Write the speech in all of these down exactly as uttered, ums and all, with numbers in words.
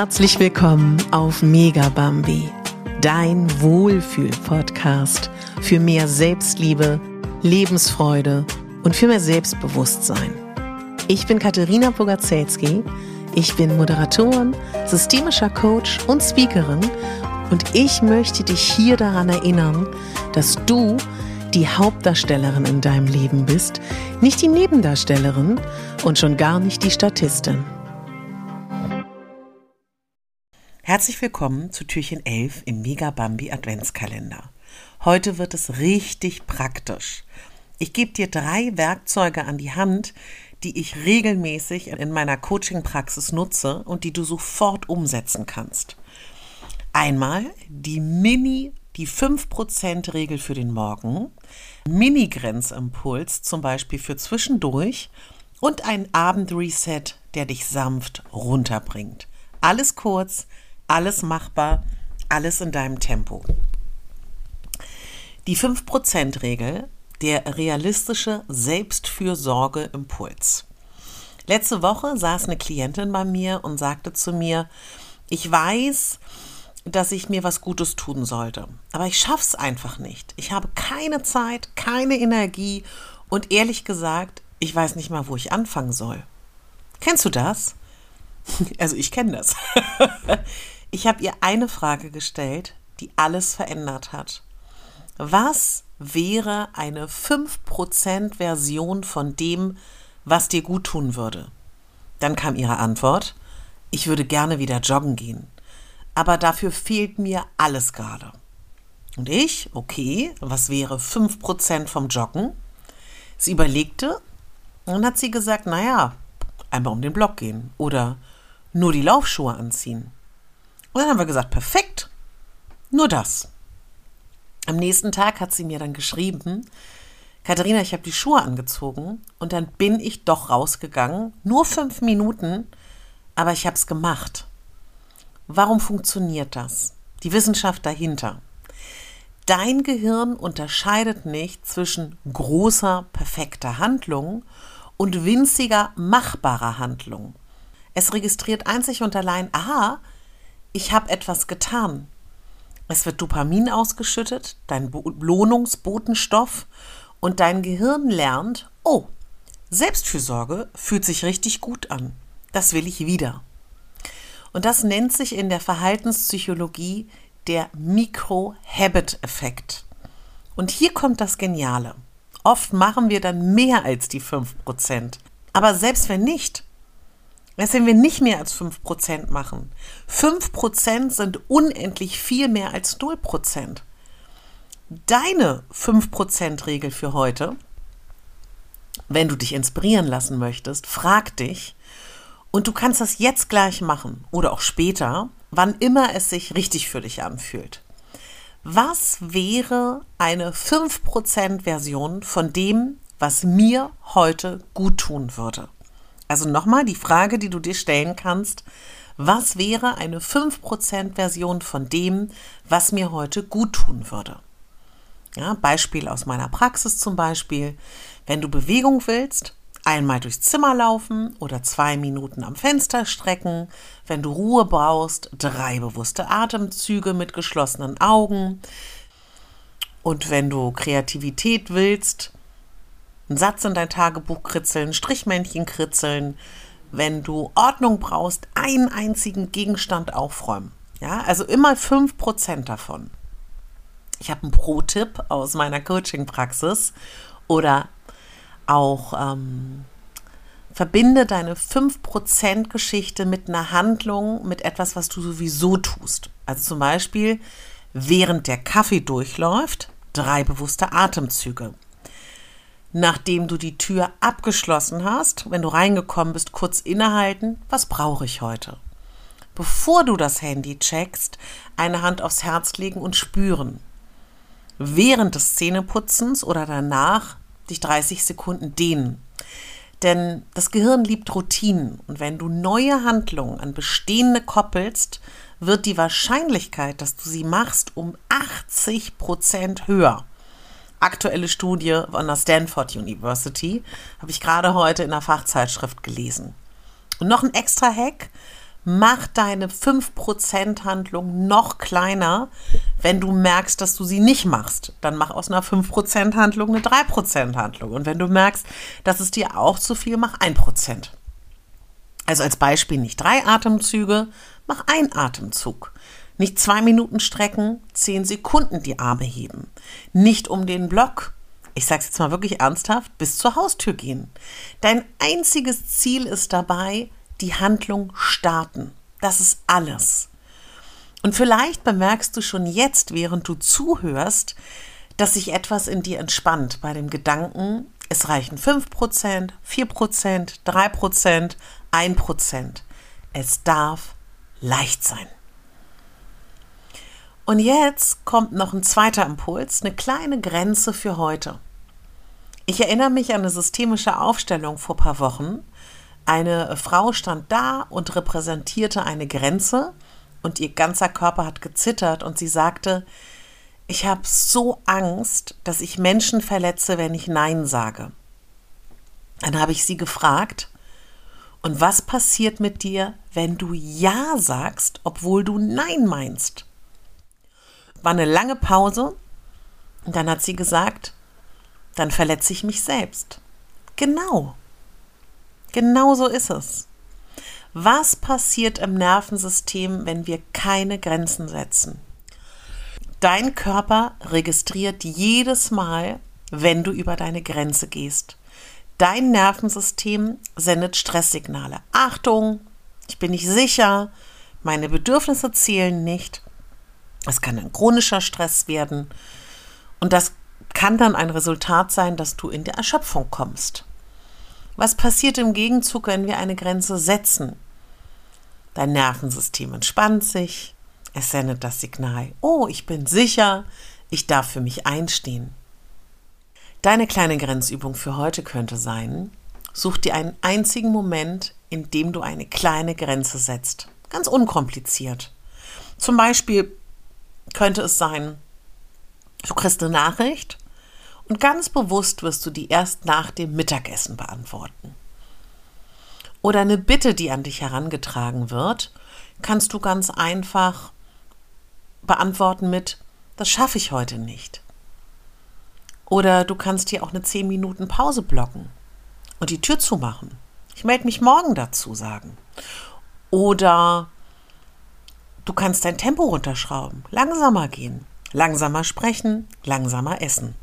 Herzlich willkommen auf Mega Bambi, dein Wohlfühl-Podcast für mehr Selbstliebe, Lebensfreude und für mehr Selbstbewusstsein. Ich bin Katharina Pogacelski, ich bin Moderatorin, systemischer Coach und Speakerin und ich möchte dich hier daran erinnern, dass du die Hauptdarstellerin in deinem Leben bist, nicht die Nebendarstellerin und schon gar nicht die Statistin. Herzlich willkommen zu Türchen elf im Mega Bambi Adventskalender. Heute wird es richtig praktisch. Ich gebe dir drei Werkzeuge an die Hand, die ich regelmäßig in meiner Coaching-Praxis nutze und die du sofort umsetzen kannst. Einmal die Mini, die fünf Prozent Regel für den Morgen, Mini-Grenzimpuls zum Beispiel für zwischendurch und ein Abendreset, der dich sanft runterbringt. Alles kurz, alles machbar, alles in deinem Tempo. Die fünf Prozent Regel, der realistische Selbstfürsorge-Impuls. Letzte Woche saß eine Klientin bei mir und sagte zu mir, ich weiß, dass ich mir was Gutes tun sollte, aber ich schaff's einfach nicht. Ich habe keine Zeit, keine Energie und ehrlich gesagt, ich weiß nicht mal, wo ich anfangen soll. Kennst du das? Also ich kenne das. Ich habe ihr eine Frage gestellt, die alles verändert hat. Was wäre eine fünf Prozent Version von dem, was dir gut tun würde? Dann kam ihre Antwort, ich würde gerne wieder joggen gehen, aber dafür fehlt mir alles gerade. Und ich, okay, was wäre fünf Prozent vom Joggen? Sie überlegte und dann hat sie gesagt, naja, einmal um den Block gehen oder nur die Laufschuhe anziehen. Und dann haben wir gesagt, perfekt, nur das. Am nächsten Tag hat sie mir dann geschrieben, Katharina, ich habe die Schuhe angezogen und dann bin ich doch rausgegangen, nur fünf Minuten, aber ich habe es gemacht. Warum funktioniert das? Die Wissenschaft dahinter. Dein Gehirn unterscheidet nicht zwischen großer, perfekter Handlung und winziger, machbarer Handlung. Es registriert einzig und allein, aha, ich habe etwas getan. Es wird Dopamin ausgeschüttet, dein Belohnungsbotenstoff, und dein Gehirn lernt, oh, Selbstfürsorge fühlt sich richtig gut an. Das will ich wieder. Und das nennt sich in der Verhaltenspsychologie der Mikro-Habit-Effekt. Und hier kommt das Geniale. Oft machen wir dann mehr als die fünf Prozent. Aber selbst wenn nicht, selbst wenn wir nicht mehr als fünf Prozent machen, fünf Prozent sind unendlich viel mehr als null Prozent. Deine fünf Prozent Regel für heute, wenn du dich inspirieren lassen möchtest, frag dich, und du kannst das jetzt gleich machen oder auch später, wann immer es sich richtig für dich anfühlt. Was wäre eine fünf Prozent Version von dem, was mir heute gut tun würde? Also nochmal die Frage, die du dir stellen kannst, was wäre eine fünf Prozent Version von dem, was mir heute gut tun würde? Ja, Beispiel aus meiner Praxis zum Beispiel, wenn du Bewegung willst, einmal durchs Zimmer laufen oder zwei Minuten am Fenster strecken, wenn du Ruhe brauchst, drei bewusste Atemzüge mit geschlossenen Augen und wenn du Kreativität willst, einen Satz in dein Tagebuch kritzeln, Strichmännchen kritzeln, wenn du Ordnung brauchst, einen einzigen Gegenstand aufräumen. Ja, also immer fünf Prozent davon. Ich habe einen Pro-Tipp aus meiner Coaching-Praxis oder auch ähm, verbinde deine fünf Prozent Geschichte mit einer Handlung, mit etwas, was du sowieso tust. Also zum Beispiel, während der Kaffee durchläuft, drei bewusste Atemzüge. Nachdem du die Tür abgeschlossen hast, wenn du reingekommen bist, kurz innehalten, was brauche ich heute? Bevor du das Handy checkst, eine Hand aufs Herz legen und spüren. Während des Zähneputzens oder danach dich dreißig Sekunden dehnen. Denn das Gehirn liebt Routinen und wenn du neue Handlungen an bestehende koppelst, wird die Wahrscheinlichkeit, dass du sie machst, um achtzig Prozent höher. Aktuelle Studie von der Stanford University habe ich gerade heute in einer Fachzeitschrift gelesen. Und noch ein extra Hack, Mach deine fünf Prozent Handlung noch kleiner, wenn du merkst, dass du sie nicht machst. Dann mach aus einer fünf Prozent Handlung eine drei Prozent Handlung. Und wenn du merkst, dass es dir auch zu viel, mach ein Prozent. Also als Beispiel nicht drei Atemzüge, mach ein Atemzug. Nicht zwei Minuten strecken, zehn Sekunden die Arme heben. Nicht um den Block, ich sage es jetzt mal wirklich ernsthaft, bis zur Haustür gehen. Dein einziges Ziel ist dabei, die Handlung starten. Das ist alles. Und vielleicht bemerkst du schon jetzt, während du zuhörst, dass sich etwas in dir entspannt bei dem Gedanken, es reichen fünf Prozent, vier Prozent, drei Prozent, ein Prozent. Es darf leicht sein. Und jetzt kommt noch ein zweiter Impuls, eine kleine Grenze für heute. Ich erinnere mich an eine systemische Aufstellung vor ein paar Wochen. Eine Frau stand da und repräsentierte eine Grenze und ihr ganzer Körper hat gezittert und sie sagte, ich habe so Angst, dass ich Menschen verletze, wenn ich Nein sage. Dann habe ich sie gefragt, und was passiert mit dir, wenn du Ja sagst, obwohl du Nein meinst? War eine lange Pause und dann hat sie gesagt, dann verletze ich mich selbst. Genau. Genau so ist es. Was passiert im Nervensystem, wenn wir keine Grenzen setzen? Dein Körper registriert jedes Mal, wenn du über deine Grenze gehst. Dein Nervensystem sendet Stresssignale. Achtung, ich bin nicht sicher, meine Bedürfnisse zählen nicht. Es kann ein chronischer Stress werden und das kann dann ein Resultat sein, dass du in die Erschöpfung kommst. Was passiert im Gegenzug, wenn wir eine Grenze setzen? Dein Nervensystem entspannt sich, es sendet das Signal, oh, ich bin sicher, ich darf für mich einstehen. Deine kleine Grenzübung für heute könnte sein, such dir einen einzigen Moment, in dem du eine kleine Grenze setzt. Ganz unkompliziert. Zum Beispiel könnte es sein, du kriegst eine Nachricht und ganz bewusst wirst du die erst nach dem Mittagessen beantworten. Oder eine Bitte, die an dich herangetragen wird, kannst du ganz einfach beantworten mit, das schaffe ich heute nicht. Oder du kannst dir auch eine zehn Minuten Pause blocken und die Tür zumachen. Ich melde mich morgen dazu sagen. Oder du kannst dein Tempo runterschrauben, langsamer gehen, langsamer sprechen, langsamer essen.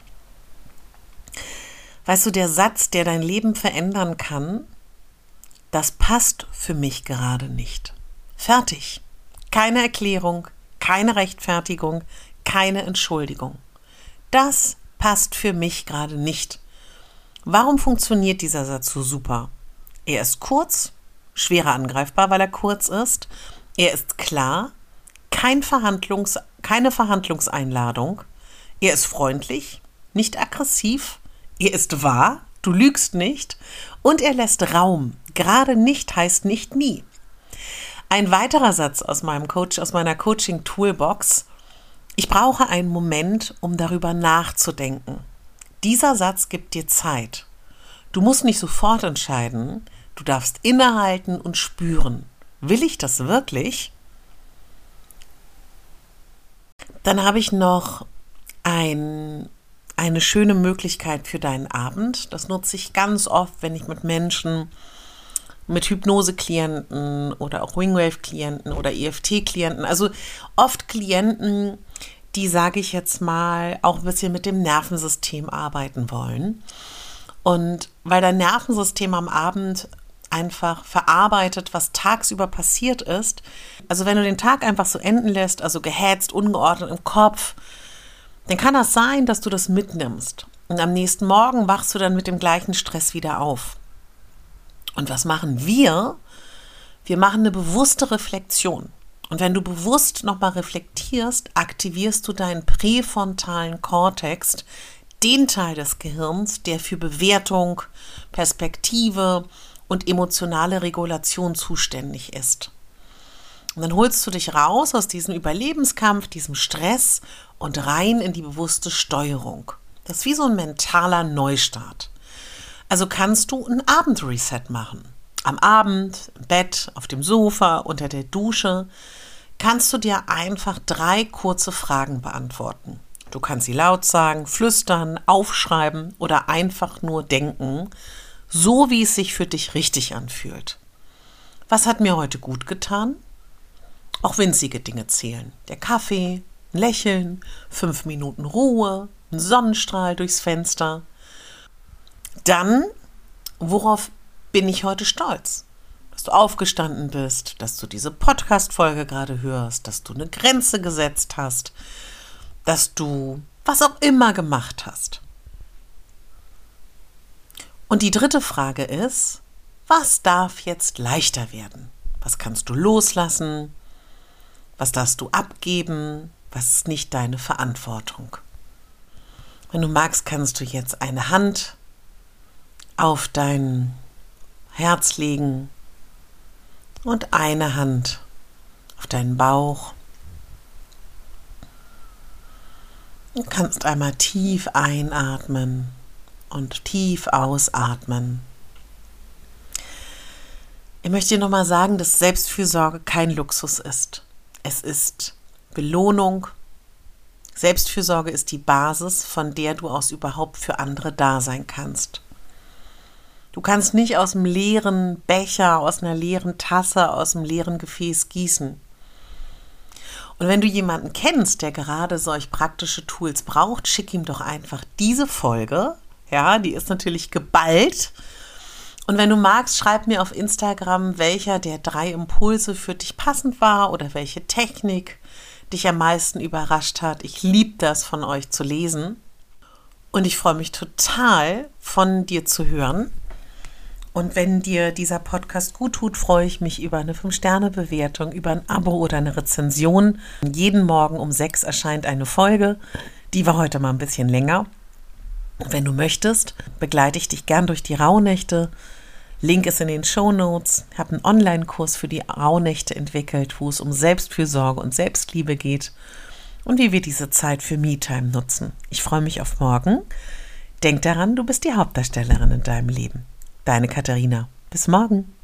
Weißt du, der Satz, der dein Leben verändern kann, das passt für mich gerade nicht. Fertig. Keine Erklärung, keine Rechtfertigung, keine Entschuldigung. Das passt für mich gerade nicht. Warum funktioniert dieser Satz so super? Er ist kurz, schwerer angreifbar, weil er kurz ist. Er ist klar, kein Verhandlungs, keine Verhandlungseinladung. Er ist freundlich, nicht aggressiv. Er ist wahr, du lügst nicht. Und er lässt Raum. Gerade nicht heißt nicht nie. Ein weiterer Satz aus meinem Coach, aus meiner Coaching-Toolbox. Ich brauche einen Moment, um darüber nachzudenken. Dieser Satz gibt dir Zeit. Du musst nicht sofort entscheiden. Du darfst innehalten und spüren. Will ich das wirklich? Dann habe ich noch ein, eine schöne Möglichkeit für deinen Abend. Das nutze ich ganz oft, wenn ich mit Menschen, mit Hypnose-Klienten oder auch Wingwave-Klienten oder E F T-Klienten, also oft Klienten, die, sage ich jetzt mal, auch ein bisschen mit dem Nervensystem arbeiten wollen. Und weil dein Nervensystem am Abend einfach verarbeitet, was tagsüber passiert ist. Also wenn du den Tag einfach so enden lässt, also gehetzt, ungeordnet im Kopf, dann kann das sein, dass du das mitnimmst. Und am nächsten Morgen wachst du dann mit dem gleichen Stress wieder auf. Und was machen wir? Wir machen eine bewusste Reflexion. Und wenn du bewusst nochmal reflektierst, aktivierst du deinen präfrontalen Kortex, den Teil des Gehirns, der für Bewertung, Perspektive und emotionale Regulation zuständig ist. Und dann holst du dich raus aus diesem Überlebenskampf, diesem Stress und rein in die bewusste Steuerung. Das ist wie so ein mentaler Neustart. Also kannst du ein Abendreset machen. am Abend, im Bett, auf dem Sofa, unter der Dusche, kannst du dir einfach drei kurze Fragen beantworten. Du kannst sie laut sagen, flüstern, aufschreiben oder einfach nur denken, so wie es sich für dich richtig anfühlt. Was hat mir heute gut getan? Auch winzige Dinge zählen. Der Kaffee, ein Lächeln, fünf Minuten Ruhe, ein Sonnenstrahl durchs Fenster. Dann, worauf bin ich heute stolz? Dass du aufgestanden bist, dass du diese Podcast-Folge gerade hörst, dass du eine Grenze gesetzt hast, dass du was auch immer gemacht hast. Und die dritte Frage ist, was darf jetzt leichter werden? Was kannst du loslassen? Was darfst du abgeben? Was ist nicht deine Verantwortung? Wenn du magst, kannst du jetzt eine Hand auf dein Herz legen und eine Hand auf deinen Bauch. Du kannst einmal tief einatmen und tief ausatmen. Ich möchte dir nochmal sagen, dass Selbstfürsorge kein Luxus ist. Es ist Belohnung. Selbstfürsorge ist die Basis, von der du aus überhaupt für andere da sein kannst. Du kannst nicht aus einem leeren Becher, aus einer leeren Tasse, aus einem leeren Gefäß gießen. Und wenn du jemanden kennst, der gerade solch praktische Tools braucht, schick ihm doch einfach diese Folge. Ja, die ist natürlich geballt. Und wenn du magst, schreib mir auf Instagram, welcher der drei Impulse für dich passend war oder welche Technik dich am meisten überrascht hat. Ich liebe das, von euch zu lesen. Und ich freue mich total, von dir zu hören. Und wenn dir dieser Podcast gut tut, freue ich mich über eine fünf Sterne Bewertung, über ein Abo oder eine Rezension. Jeden Morgen um sechs erscheint eine Folge. Die war heute mal ein bisschen länger. Wenn du möchtest, begleite ich dich gern durch die Rauhnächte. Link ist in den Shownotes. Ich habe einen Online-Kurs für die Rauhnächte entwickelt, wo es um Selbstfürsorge und Selbstliebe geht und wie wir diese Zeit für Me-Time nutzen. Ich freue mich auf morgen. Denk daran, du bist die Hauptdarstellerin in deinem Leben. Deine Katharina. Bis morgen.